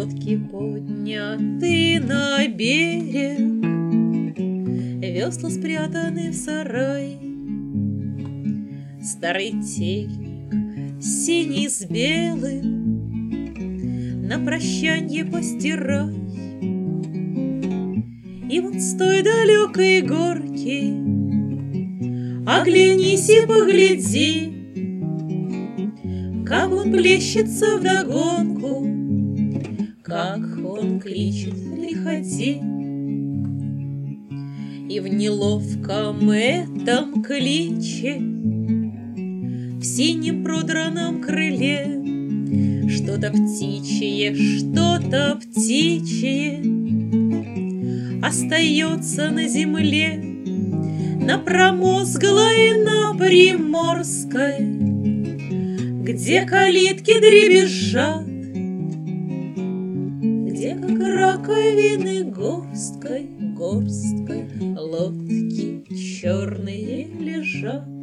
Лодки подняты на берег, весла спрятаны в сарай. Старый тельник, синий с белым, на прощанье постирай. И вот с той далекой горки оглянись и погляди, как он плещется вдогонку, как он кличет: приходи. И в неловком этом кличе, в синем продранном крыле, что-то птичье остается на земле, на промозглой, на приморской, где калитки дребезжат, где, как раковины, горсткой лодки черные лежат.